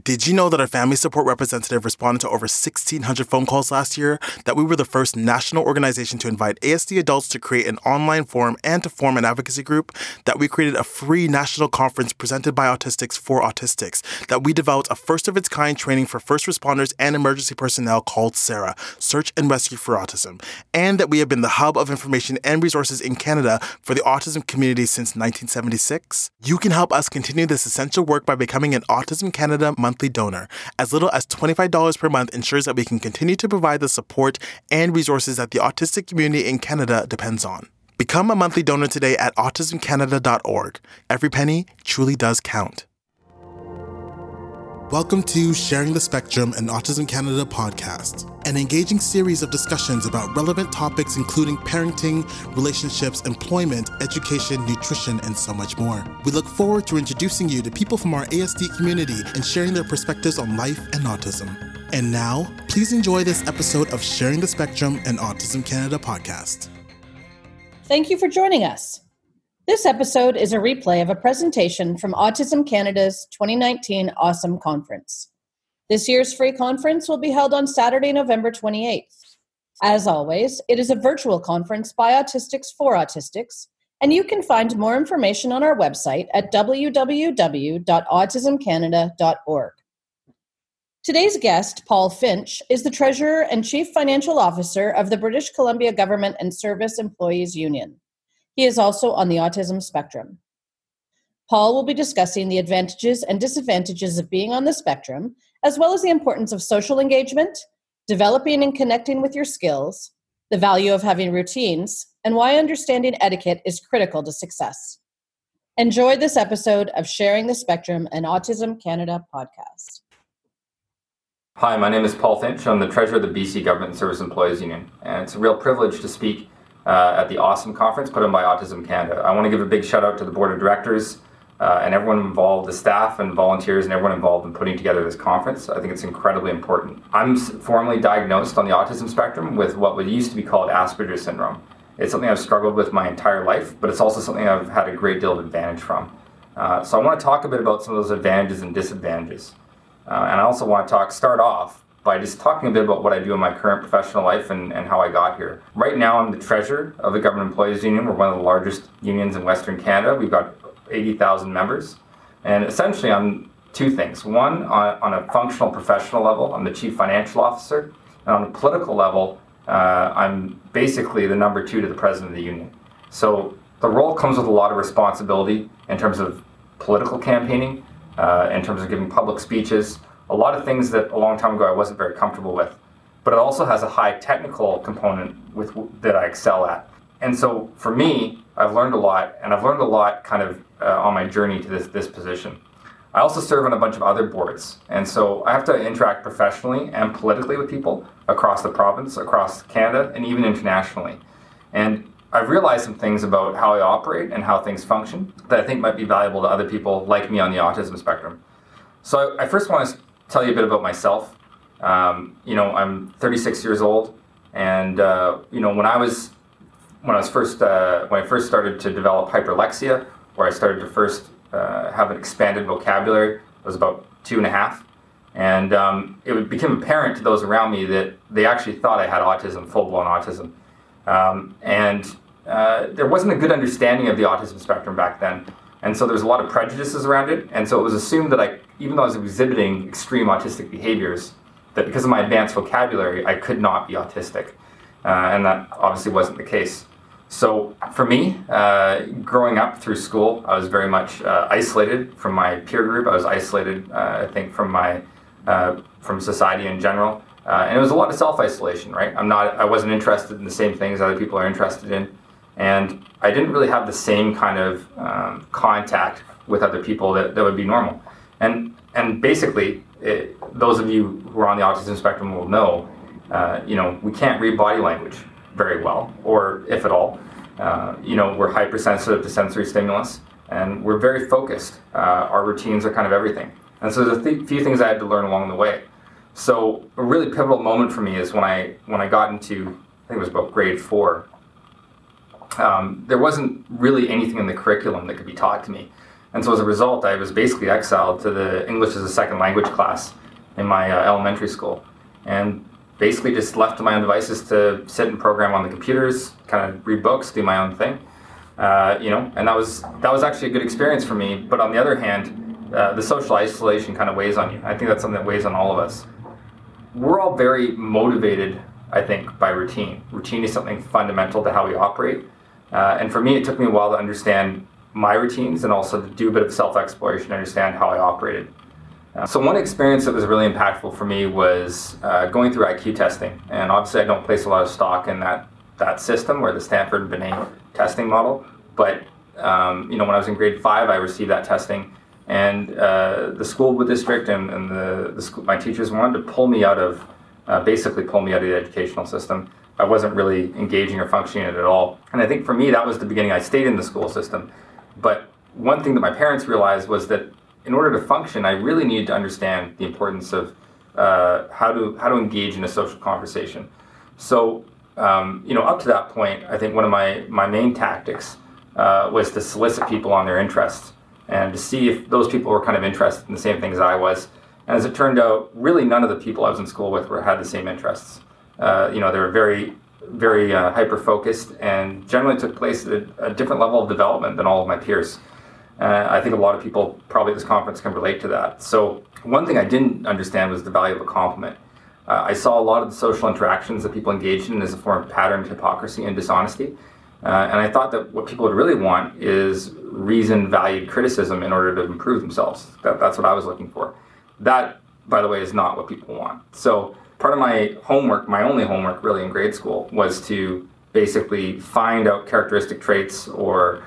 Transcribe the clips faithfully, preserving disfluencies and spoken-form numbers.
Did you know that our family support representative responded to over sixteen hundred phone calls last year? That we were the first national organization to invite A S D adults to create an online forum and to form an advocacy group? That we created a free national conference presented by Autistics for Autistics? That we developed a first-of-its-kind training for first responders and emergency personnel called SARA, Search and Rescue for Autism? And that we have been the hub of information and resources in Canada for the autism community since nineteen seventy-six? You can help us continue this essential work by becoming an Autism Canada monthly donor. As little as twenty-five dollars per month ensures that we can continue to provide the support and resources that the autistic community in Canada depends on. Become a monthly donor today at autism canada dot org. Every penny truly does count. Welcome to Sharing the Spectrum, an Autism Canada podcast, an engaging series of discussions about relevant topics including parenting, relationships, employment, education, nutrition, and so much more. We look forward to introducing you to people from our A S D community and sharing their perspectives on life and autism. And now, please enjoy this episode of Sharing the Spectrum, an Autism Canada podcast. Thank you for joining us. This episode is a replay of a presentation from Autism Canada's twenty nineteen Awesome Conference. This year's free conference will be held on Saturday, November twenty-eighth. As always, it is a virtual conference by Autistics for Autistics, and you can find more information on our website at w w w dot autism canada dot org. Today's guest, Paul Finch, is the Treasurer and Chief Financial Officer of the British Columbia Government and Service Employees Union. He is also on the autism spectrum. Paul will be discussing the advantages and disadvantages of being on the spectrum, as well as the importance of social engagement, developing and connecting with your skills, the value of having routines, and why understanding etiquette is critical to success. Enjoy this episode of Sharing the Spectrum, an Autism Canada podcast. Hi, my name is Paul Finch. I'm the Treasurer of the B C Government and Service Employees Union, and it's a real privilege to speak Uh, at the Awesome Conference put on by Autism Canada. I want to give a big shout out to the Board of Directors uh, and everyone involved, the staff and volunteers and everyone involved in putting together this conference. I think it's incredibly important. I'm formally diagnosed on the autism spectrum with what used to be called Asperger's syndrome. It's something I've struggled with my entire life, but it's also something I've had a great deal of advantage from. Uh, so I want to talk a bit about some of those advantages and disadvantages. Uh, and I also want to talk, start off by just talking a bit about what I do in my current professional life and, and how I got here. Right now, I'm the treasurer of the Government Employees Union. We're one of the largest unions in Western Canada. We've got eighty thousand members. And essentially, I'm two things. One, on, on a functional professional level, I'm the chief financial officer. And on a political level, uh, I'm basically the number two to the president of the union. So the role comes with a lot of responsibility in terms of political campaigning, uh, in terms of giving public speeches, a lot of things that a long time ago I wasn't very comfortable with. But it also has a high technical component with that I excel at. And so for me, I've learned a lot, and I've learned a lot kind of uh, on my journey to this, this position. I also serve on a bunch of other boards, and so I have to interact professionally and politically with people across the province, across Canada, and even internationally. And I've realized some things about how I operate and how things function that I think might be valuable to other people like me on the autism spectrum. So I first want to tell you a bit about myself. Um, you know, I'm thirty-six years old, and uh, you know, when I was when I was first uh, when I first started to develop hyperlexia, where I started to first uh, have an expanded vocabulary, I was about two and a half, and um, it became apparent to those around me that they actually thought I had autism, full-blown autism, um, and uh, there wasn't a good understanding of the autism spectrum back then. And so there's a lot of prejudices around it, and so it was assumed that I, even though I was exhibiting extreme autistic behaviors, that because of my advanced vocabulary, I could not be autistic, uh, and that obviously wasn't the case. So for me, uh, growing up through school, I was very much uh, isolated from my peer group. I was isolated, uh, I think, from my uh, from society in general, uh, and it was a lot of self-isolation. Right? I'm not. I wasn't interested in the same things other people are interested in. And I didn't really have the same kind of um, contact with other people that, that would be normal. And and basically, it, those of you who are on the autism spectrum will know, uh, you know, we can't read body language very well, or if at all. Uh, you know, we're hypersensitive to sensory stimulus, and we're very focused. Uh, our routines are kind of everything. And so there's a th- few things I had to learn along the way. So a really pivotal moment for me is when I when I got into, I think it was about grade four. Um, there wasn't really anything in the curriculum that could be taught to me. And so as a result, I was basically exiled to the English as a second language class in my uh, elementary school, and basically just left to my own devices to sit and program on the computers, kind of read books, do my own thing, uh, you know, and that was that was actually a good experience for me. But on the other hand, uh, the social isolation kind of weighs on you. I think that's something that weighs on all of us. We're all very motivated, I think, by routine. Routine is something fundamental to how we operate. Uh, and for me, it took me a while to understand my routines and also to do a bit of self-exploration to understand how I operated. Uh, so one experience that was really impactful for me was uh, going through I Q testing. And obviously I don't place a lot of stock in that, that system or the Stanford-Binet testing model. But um, you know, when I was in grade five, I received that testing. And uh, the school district and, and the, the school, my teachers wanted to pull me out of, uh, basically pull me out of the educational system. I wasn't really engaging or functioning in it at all. And I think for me, that was the beginning. I stayed in the school system. But one thing that my parents realized was that in order to function, I really needed to understand the importance of uh, how to how to engage in a social conversation. So, um, you know, up to that point, I think one of my, my main tactics uh, was to solicit people on their interests and to see if those people were kind of interested in the same things I was. And as it turned out, really none of the people I was in school with were had the same interests. Uh, you know, they were very, very uh, hyper-focused and generally took place at a, a different level of development than all of my peers. Uh, I think a lot of people probably at this conference can relate to that. So one thing I didn't understand was the value of a compliment. Uh, I saw a lot of the social interactions that people engaged in as a form of patterned hypocrisy and dishonesty. Uh, and I thought that what people would really want is reasoned, valued criticism in order to improve themselves. That, that's what I was looking for. That, by the way, is not what people want. So part of my homework, my only homework really in grade school, was to basically find out characteristic traits or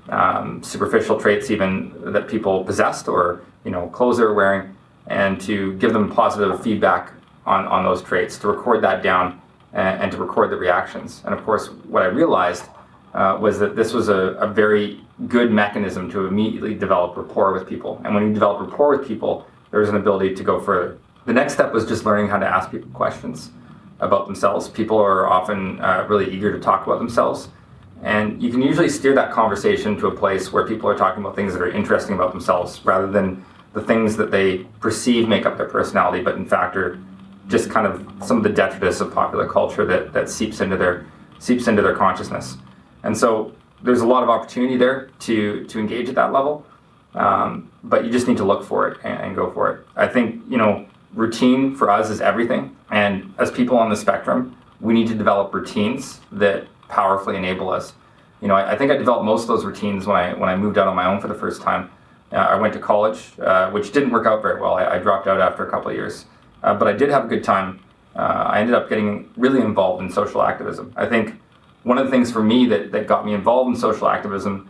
um, superficial traits even that people possessed, or you know, clothes they were wearing, and to give them positive feedback on, on those traits, to record that down and, and to record the reactions. And of course, what I realized uh, was that this was a, a very good mechanism to immediately develop rapport with people. And when you develop rapport with people, there's an ability to go further. The next step was just learning how to ask people questions about themselves. People are often uh, really eager to talk about themselves. And you can usually steer that conversation to a place where people are talking about things that are interesting about themselves rather than the things that they perceive make up their personality, but in fact are just kind of some of the detritus of popular culture that, that seeps into their seeps into their consciousness. And so there's a lot of opportunity there to, to engage at that level, um, but you just need to look for it and, and go for it. I think, you know, routine for us is everything. And as people on the spectrum, we need to develop routines that powerfully enable us. You know, I, I think I developed most of those routines when I when I moved out on my own for the first time. Uh, I went to college, uh, which didn't work out very well. I, I dropped out after a couple of years, uh, but I did have a good time. Uh, I ended up getting really involved in social activism. I think one of the things for me that, that got me involved in social activism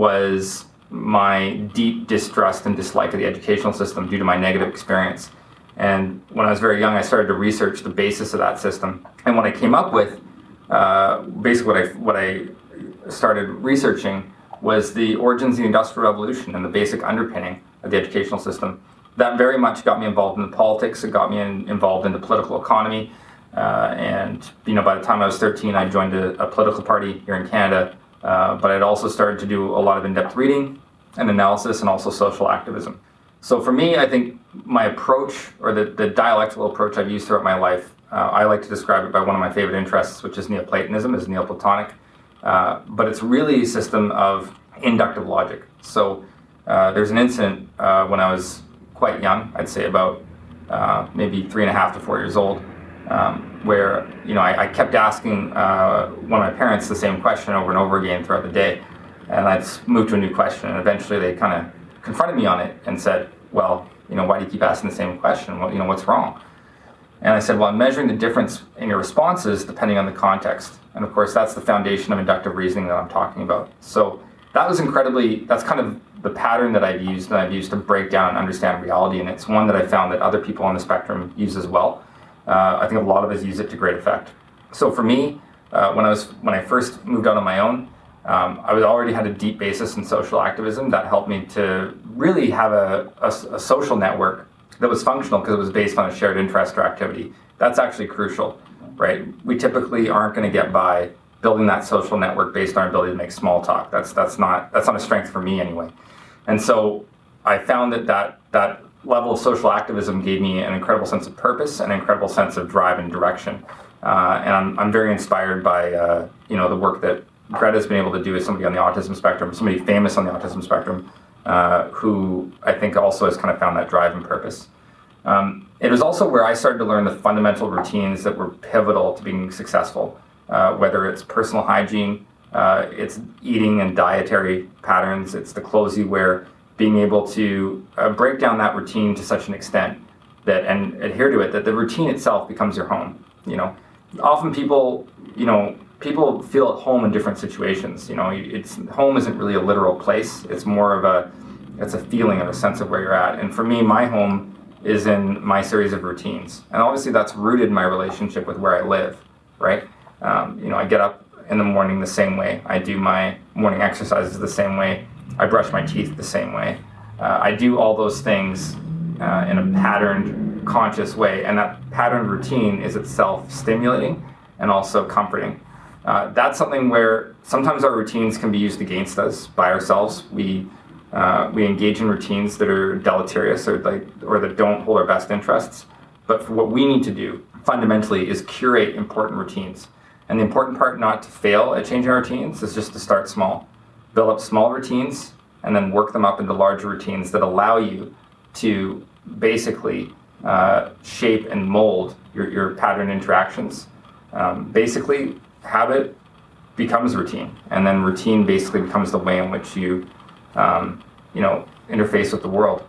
was my deep distrust and dislike of the educational system due to my negative experience. And when I was very young, I started to research the basis of that system. And what I came up with, uh, basically what I, what I started researching was the origins of the Industrial Revolution and the basic underpinning of the educational system. That very much got me involved in the politics. It got me in, involved in the political economy. Uh, and you know, by the time I was thirteen, I joined a, a political party here in Canada. Uh, but I'd also started to do a lot of in-depth reading and analysis and also social activism. So for me, I think my approach, or the, the dialectical approach I've used throughout my life, uh, I like to describe it by one of my favorite interests, which is Neoplatonism, is Neoplatonic. Uh, but it's really a system of inductive logic. So uh, there's an incident uh, when I was quite young, I'd say about uh, maybe three and a half to four years old, um, where you know I, I kept asking uh, one of my parents the same question over and over again throughout the day, and I'd move to a new question, and eventually they kind of confronted me on it and said, well, you know, why do you keep asking the same question? Well, you know, what's wrong? And I said, well, I'm measuring the difference in your responses depending on the context. And of course, that's the foundation of inductive reasoning that I'm talking about. So that was incredibly, that's kind of the pattern that I've used, and I've used to break down and understand reality. And it's one that I found that other people on the spectrum use as well. Uh, I think a lot of us use it to great effect. So for me, uh, when I was when I first moved out on my own, Um, I was already had a deep basis in social activism that helped me to really have a, a, a social network that was functional because it was based on a shared interest or activity. That's actually crucial, right? We typically aren't going to get by building that social network based on our ability to make small talk. That's that's not that's not a strength for me anyway. And so I found that that, that level of social activism gave me an incredible sense of purpose and an incredible sense of drive and direction. Uh, and I'm, I'm very inspired by uh, you know, the work that Greta's been able to do as somebody on the autism spectrum, somebody famous on the autism spectrum, uh, who I think also has kind of found that drive and purpose. Um, it was also where I started to learn the fundamental routines that were pivotal to being successful, uh, whether it's personal hygiene, uh, it's eating and dietary patterns, it's the clothes you wear, being able to uh, break down that routine to such an extent that and adhere to it, that the routine itself becomes your home. You know, often people, you know, people feel at home in different situations. You know, it's home isn't really a literal place. It's more of a, it's a feeling and a sense of where you're at. And for me, my home is in my series of routines. And obviously that's rooted in my relationship with where I live, right? Um, you know, I get up in the morning the same way. I do my morning exercises the same way. I brush my teeth the same way. Uh, I do all those things uh, in a patterned, conscious way. And that patterned routine is itself stimulating and also comforting. Uh, that's something where sometimes our routines can be used against us by ourselves. We uh, we engage in routines that are deleterious or like or that don't hold our best interests. But for what we need to do fundamentally is curate important routines. And the important part not to fail at changing our routines is just to start small. Build up small routines and then work them up into larger routines that allow you to basically uh, shape and mold your, your pattern interactions. Um, basically, habit becomes routine, and then routine basically becomes the way in which you, um, you know, interface with the world.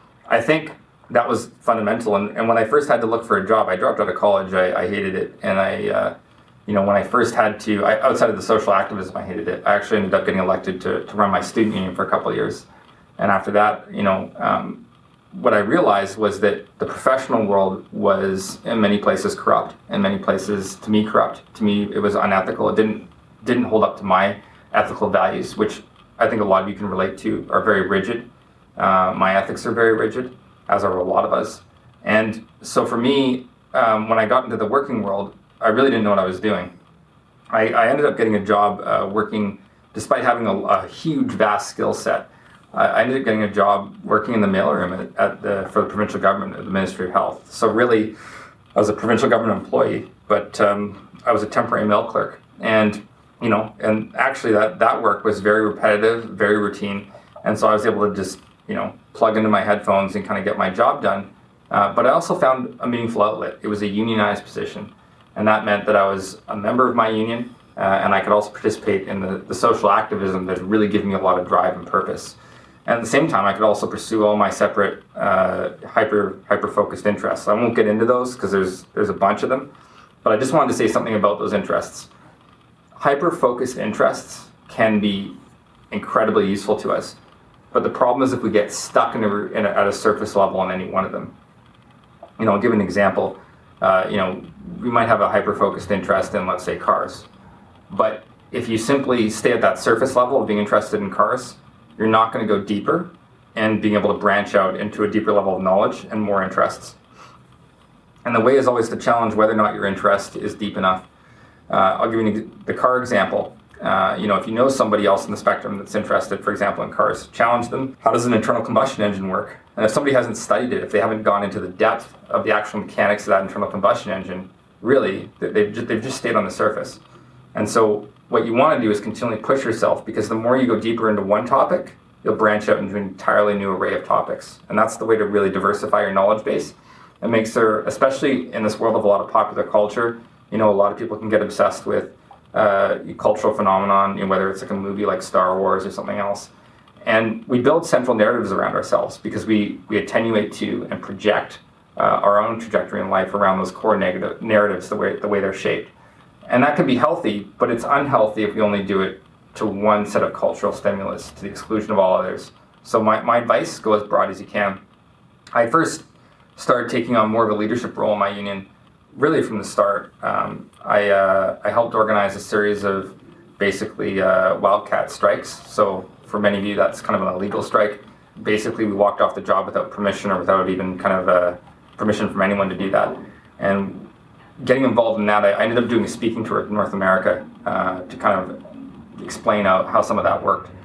I think that was fundamental, and, and when I first had to look for a job, I dropped out of college, I, I hated it, and I, uh, you know, when I first had to, I, outside of the social activism, I hated it. I actually ended up getting elected to, to run my student union for a couple of years, and after that, you know, um, what I realized was that the professional world was in many places corrupt, in many places, to me, corrupt. To me, it was unethical. It didn't didn't hold up to my ethical values, which I think a lot of you can relate to, are very rigid. Uh, my ethics are very rigid, as are a lot of us. And so for me, um, when I got into the working world, I really didn't know what I was doing. I, I ended up getting a job uh, working, despite having a, a huge, vast skill set. I ended up getting a job working in the mailroom at, at the, for the provincial government at the Ministry of Health. So really, I was a provincial government employee, but um, I was a temporary mail clerk. And, you know, and actually that, that work was very repetitive, very routine. And so I was able to just, you know, plug into my headphones and kind of get my job done. Uh, but I also found a meaningful outlet. It was a unionized position. And that meant that I was a member of my union, uh, and I could also participate in the, the social activism that really gave me a lot of drive and purpose. And at the same time, I could also pursue all my separate uh, hyper hyper focused interests. I won't get into those because there's there's a bunch of them, but I just wanted to say something about those interests. Hyper focused interests can be incredibly useful to us, but the problem is if we get stuck in a, in a, at a surface level on any one of them. You know, I'll give an example. Uh, you know, we might have a hyper focused interest in, let's say, cars, but if you simply stay at that surface level of being interested in cars, you're not going to go deeper and being able to branch out into a deeper level of knowledge and more interests. And the way is always to challenge whether or not your interest is deep enough. Uh, I'll give you the car example. Uh, you know, if you know somebody else in the spectrum that's interested, for example, in cars, challenge them. How does an internal combustion engine work? And if somebody hasn't studied it, if they haven't gone into the depth of the actual mechanics of that internal combustion engine, really, they've just, they've just stayed on the surface. And so what you want to do is continually push yourself, because the more you go deeper into one topic, you'll branch out into an entirely new array of topics. And that's the way to really diversify your knowledge base. It makes there, especially in this world of a lot of popular culture, you know, a lot of people can get obsessed with uh, cultural phenomenon, you know, whether it's like a movie like Star Wars or something else. And we build central narratives around ourselves because we, we attenuate to and project uh, our own trajectory in life around those core negative narratives, the way, the way they're shaped. And that can be healthy, but it's unhealthy if we only do it to one set of cultural stimulus to the exclusion of all others. So my, my advice, go as broad as you can. I first started taking on more of a leadership role in my union really from the start. Um, I, uh, I helped organize a series of basically uh, wildcat strikes. So for many of you, that's kind of an illegal strike. Basically, we walked off the job without permission or without even kind of uh, permission from anyone to do that. And getting involved in that, I ended up doing a speaking tour in North America uh, to kind of explain out how some of that worked.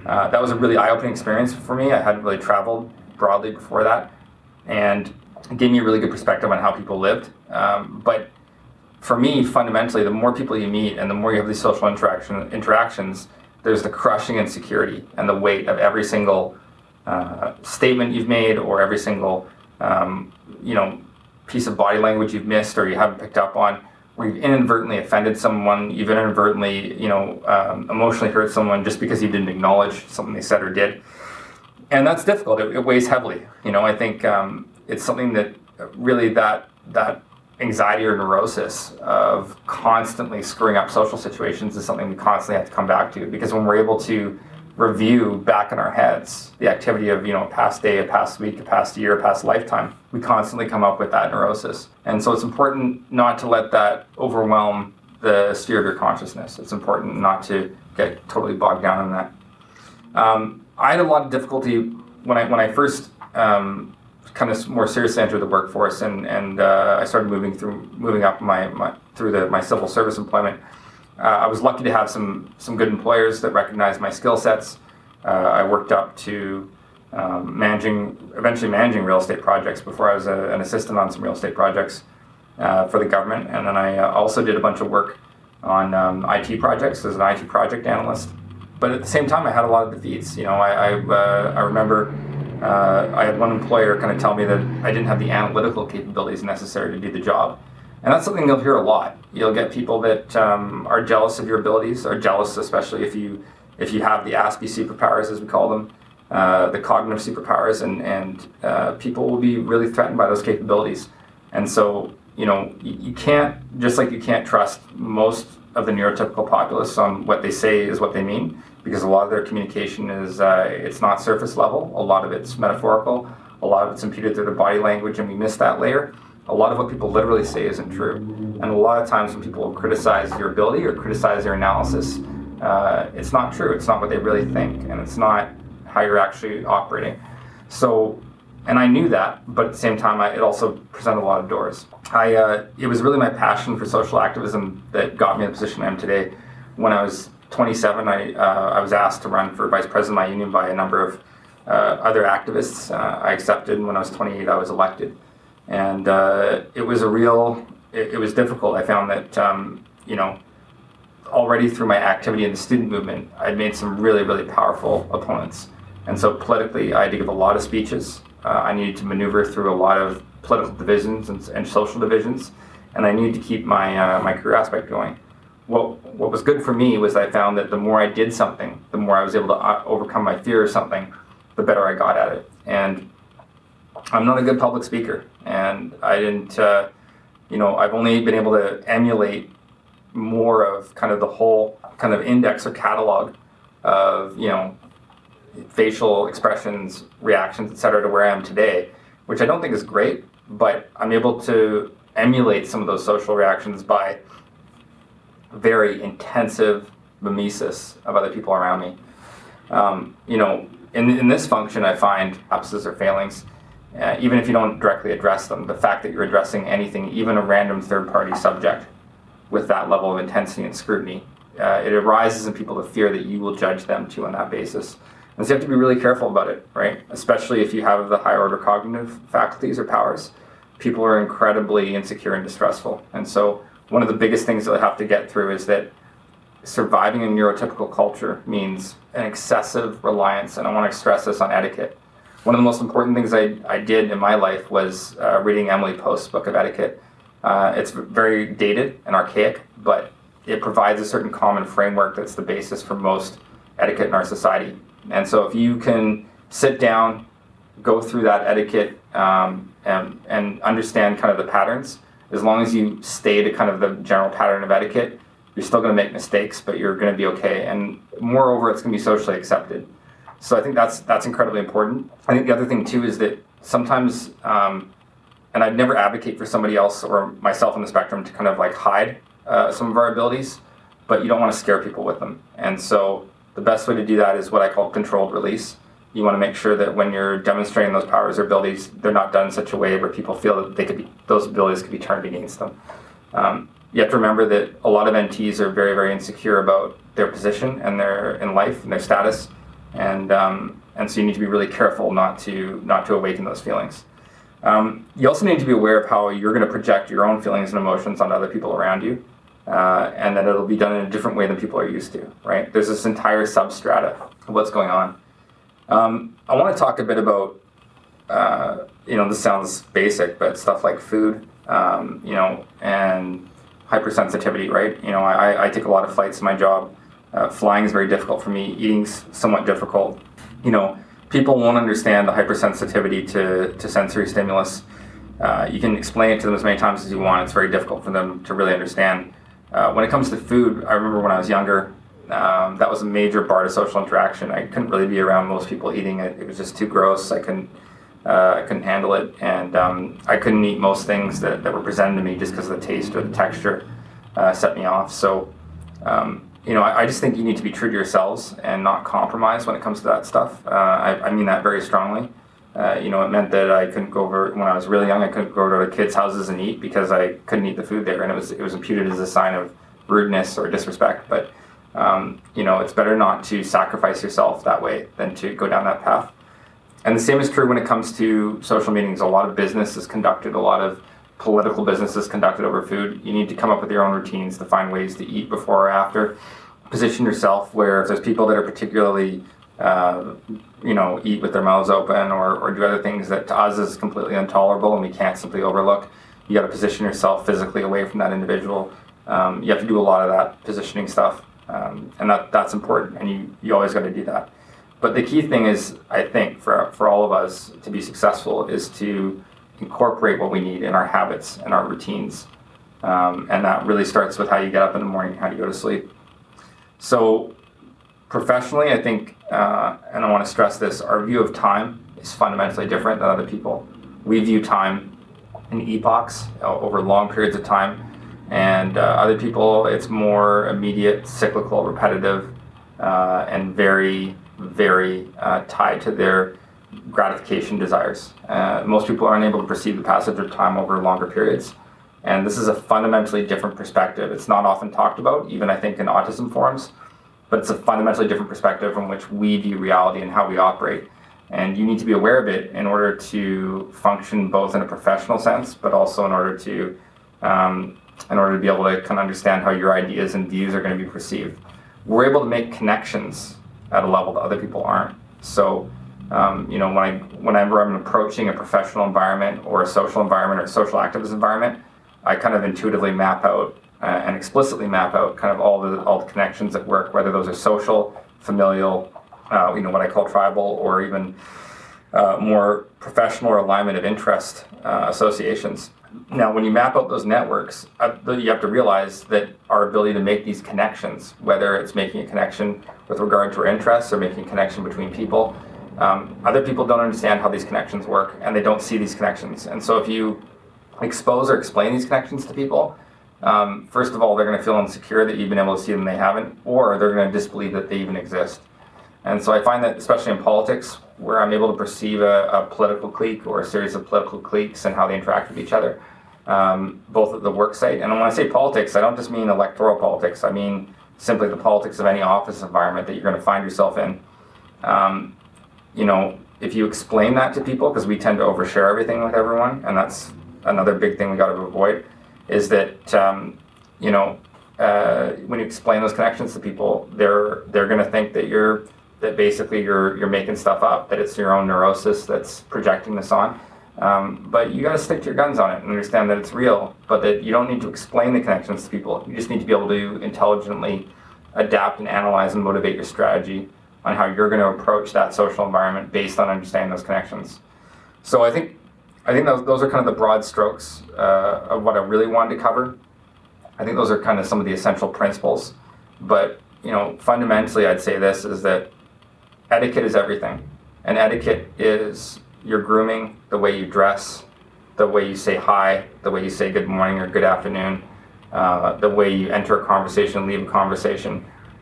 Uh, that was a really eye-opening experience for me. I hadn't really traveled broadly before that, and it gave me a really good perspective on how people lived. Um, but for me, fundamentally, the more people you meet and the more you have these social interaction, interactions, there's the crushing insecurity and the weight of every single uh, statement you've made, or every single um, you know, piece of body language you've missed or you haven't picked up on, where you've inadvertently offended someone, you've inadvertently, you know, um, emotionally hurt someone just because you didn't acknowledge something they said or did. And that's difficult. It, it weighs heavily. You know, I think um, it's something that really that that anxiety or neurosis of constantly screwing up social situations is something we constantly have to come back to, because when we're able to review back in our heads the activity of, you know, a past day, a past week, a past year, a past lifetime, we constantly come up with that neurosis. And so it's important not to let that overwhelm the sphere of your consciousness. It's important not to get totally bogged down in that. Um, I had a lot of difficulty when I when I first um, kind of more seriously entered the workforce, and and uh, I started moving through moving up my, my through the my civil service employment. Uh, I was lucky to have some some good employers that recognized my skill sets. Uh, I worked up to um, managing, eventually managing real estate projects before I was a, an assistant on some real estate projects uh, for the government. And then I uh, also did a bunch of work on um, I T projects as an I T project analyst. But at the same time, I had a lot of defeats. You know, I I, uh, I remember uh, I had one employer kind of tell me that I didn't have the analytical capabilities necessary to do the job. And that's something you'll hear a lot. You'll get people that um, are jealous of your abilities, are jealous especially if you if you have the Aspie superpowers, as we call them, uh, the cognitive superpowers, and, and uh, people will be really threatened by those capabilities. And so, you know, you, you can't, just like you can't trust most of the neurotypical populace on what they say is what they mean, because a lot of their communication is, uh, it's not surface level, a lot of it's metaphorical, a lot of it's imputed through their body language, and we miss that layer. A lot of what people literally say isn't true. And a lot of times when people criticize your ability or criticize your analysis, uh, it's not true. It's not what they really think, and it's not how you're actually operating. So, and I knew that, but at the same time, I, it also presented a lot of doors. I, uh, it was really my passion for social activism that got me in the position I am today. When I was twenty-seven, I, uh, I was asked to run for vice president of my union by a number of uh, other activists. Uh, I accepted, and when I was twenty-eight, I was elected. And uh, it was a real, it, it was difficult. I found that, um, you know, already through my activity in the student movement, I'd made some really, really powerful opponents. And so politically, I had to give a lot of speeches. Uh, I needed to maneuver through a lot of political divisions and, and social divisions. And I needed to keep my uh, my career aspect going. What, what was good for me was I found that the more I did something, the more I was able to uh, overcome my fear of something, the better I got at it. And I'm not a good public speaker, and I didn't, uh, you know, I've only been able to emulate more of kind of the whole kind of index or catalog of, you know, facial expressions, reactions, et cetera, to where I am today, which I don't think is great, but I'm able to emulate some of those social reactions by very intensive mimesis of other people around me. Um, you know, in, in this function, I find lapses or failings. Uh, even if you don't directly address them, the fact that you're addressing anything, even a random third-party subject, with that level of intensity and scrutiny, uh, it arises in people the fear that you will judge them too on that basis. And so you have to be really careful about it, right? Especially if you have the higher order cognitive faculties or powers. People are incredibly insecure and distrustful. And so one of the biggest things that I have to get through is that surviving in neurotypical culture means an excessive reliance, and I want to stress this, on etiquette. One of the most important things I, I did in my life was uh, reading Emily Post's book of etiquette. Uh, it's very dated and archaic, but it provides a certain common framework that's the basis for most etiquette in our society. And so if you can sit down, go through that etiquette, um, and, and understand kind of the patterns, as long as you stay to kind of the general pattern of etiquette, you're still going to make mistakes, but you're going to be okay. And moreover, it's going to be socially accepted. So I think that's that's incredibly important. I think the other thing too is that sometimes, um, and I'd never advocate for somebody else or myself on the spectrum to kind of like hide uh, some of our abilities, but you don't want to scare people with them. And so the best way to do that is what I call controlled release. You want to make sure that when you're demonstrating those powers or abilities, they're not done in such a way where people feel that they could be, those abilities could be turned against them. Um, you have to remember that a lot of N Ts are very, very insecure about their position and their in life and their status. and um, and so you need to be really careful not to not to awaken those feelings. Um, you also need to be aware of how you're going to project your own feelings and emotions onto other people around you, uh, and that it'll be done in a different way than people are used to, right? There's this entire substrata of what's going on. Um, I want to talk a bit about, uh, you know, this sounds basic, but stuff like food, um, you know, and hypersensitivity, right? You know, I, I take a lot of flights in my job. Uh, flying is very difficult for me. Eating's somewhat difficult. You know, people won't understand the hypersensitivity to, to sensory stimulus. Uh, you can explain it to them as many times as you want. It's very difficult for them to really understand. Uh, when it comes to food, I remember when I was younger, um, that was a major part of social interaction. I couldn't really be around most people eating it. It was just too gross. I couldn't, uh, I couldn't handle it. And um, I couldn't eat most things that, that were presented to me just because of the taste or the texture uh, set me off. So, um, you know, I, I just think you need to be true to yourselves and not compromise when it comes to that stuff. Uh, I, I mean that very strongly. Uh, you know, it meant that I couldn't go over, when I was really young, I couldn't go over to kids' houses and eat because I couldn't eat the food there, and it was it was imputed as a sign of rudeness or disrespect. But, um, you know, it's better not to sacrifice yourself that way than to go down that path. And the same is true when it comes to social meetings. A lot of business is conducted, a lot of political business is conducted over food. You need to come up with your own routines to find ways to eat before or after. Position yourself where if there's people that are particularly, uh, you know, eat with their mouths open or, or do other things that to us is completely intolerable and we can't simply overlook, you got to position yourself physically away from that individual. Um, you have to do a lot of that positioning stuff, um, and that that's important, and you, you always got to do that. But the key thing is, I think, for for all of us to be successful is to incorporate what we need in our habits and our routines. Um, and that really starts with how you get up in the morning, how you go to sleep. So professionally, I think, uh, and I want to stress this, our view of time is fundamentally different than other people. We view time in epochs uh, over long periods of time. And uh, other people, it's more immediate, cyclical, repetitive, uh, and very, very uh, tied to their gratification desires. Uh, most people aren't able to perceive the passage of time over longer periods. And this is a fundamentally different perspective. It's not often talked about, even I think in autism forums, but it's a fundamentally different perspective from which we view reality and how we operate. And you need to be aware of it in order to function both in a professional sense, but also in order to um, in order to be able to kind of understand how your ideas and views are going to be perceived. We're able to make connections at a level that other people aren't. So Um, you know, when I, whenever I'm approaching a professional environment or a social environment or a social activist environment, I kind of intuitively map out uh, and explicitly map out kind of all the all the connections at work, whether those are social, familial, uh, you know, what I call tribal, or even uh, more professional or alignment of interest uh, associations. Now, when you map out those networks, uh, you have to realize that our ability to make these connections, whether it's making a connection with regard to our interests or making a connection between people, Um, other people don't understand how these connections work, and they don't see these connections. And so if you expose or explain these connections to people, um, first of all, they're going to feel insecure that you've been able to see them and they haven't, or they're going to disbelieve that they even exist. And so I find that, especially in politics, where I'm able to perceive a, a political clique or a series of political cliques and how they interact with each other, um, both at the work site. And when I say politics, I don't just mean electoral politics. I mean simply the politics of any office environment that you're going to find yourself in. Um, You know, if you explain that to people, because we tend to overshare everything with everyone, and that's another big thing we got to avoid, is that um, you know, uh, when you explain those connections to people, they're they're going to think that you're that basically you're you're making stuff up, that it's your own neurosis that's projecting this on. Um, but you got to stick to your guns on it and understand that it's real, but that you don't need to explain the connections to people. You just need to be able to intelligently adapt and analyze and motivate your strategy on how you're going to approach that social environment based on understanding those connections. So I think I think those, those are kind of the broad strokes uh, of what I really wanted to cover. I think those are kind of some of the essential principles. But, you know, fundamentally I'd say this, is that etiquette is everything. And etiquette is your grooming, the way you dress, the way you say hi, the way you say good morning or good afternoon, uh, the way you enter a conversation, leave a conversation.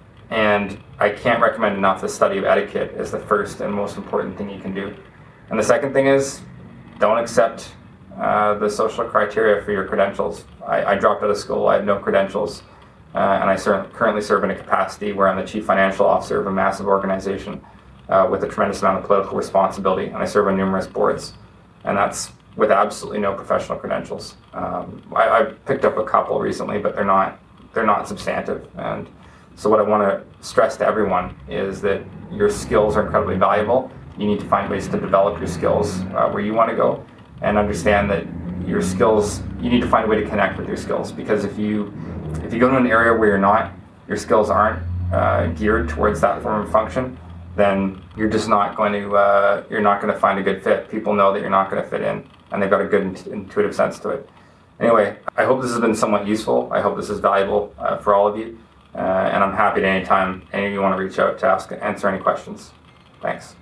And I can't recommend enough the study of etiquette as the first and most important thing you can do. And the second thing is, don't accept uh, the social criteria for your credentials. I, I dropped out of school, I have no credentials, uh, and I ser- currently serve in a capacity where I'm the chief financial officer of a massive organization. uh, with a tremendous amount of political responsibility, and I serve on numerous boards, and that's with absolutely no professional credentials. Um, I, I picked up a couple recently, but they're not they're not substantive. And so what I want to stress to everyone is that your skills are incredibly valuable. You need to find ways to develop your skills uh, where you want to go, and understand that your skills, you need to find a way to connect with your skills, because if you if you go to an area where you're not, your skills aren't uh, geared towards that form of function, then you're just not going to uh, you're not going to find a good fit. People know that you're not going to fit in, and they've got a good intuitive sense to it. Anyway, I hope this has been somewhat useful. I hope this is valuable uh, for all of you, uh, and I'm happy at any time any of you want to reach out to ask answer any questions. Thanks.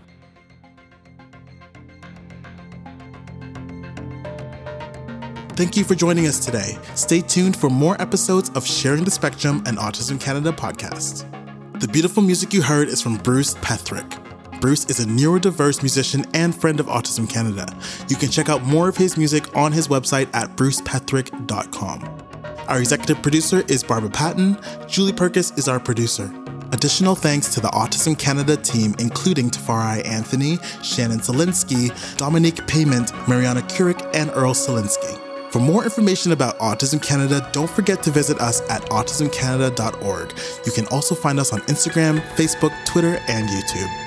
Thank you for joining us today. Stay tuned for more episodes of Sharing the Spectrum and Autism Canada podcast. The beautiful music you heard is from Bruce Petherick. Bruce is a neurodiverse musician and friend of Autism Canada. You can check out more of his music on his website at bruce petherick dot com. Our executive producer is Barbara Patton. Julie Perkis is our producer. Additional thanks to the Autism Canada team, including Tafari Anthony, Shannon Zelinsky, Dominique Payment, Mariana Kurik, and Earl Selinsky. For more information about Autism Canada, don't forget to visit us at autism canada dot org. You can also find us on Instagram, Facebook, Twitter, and YouTube.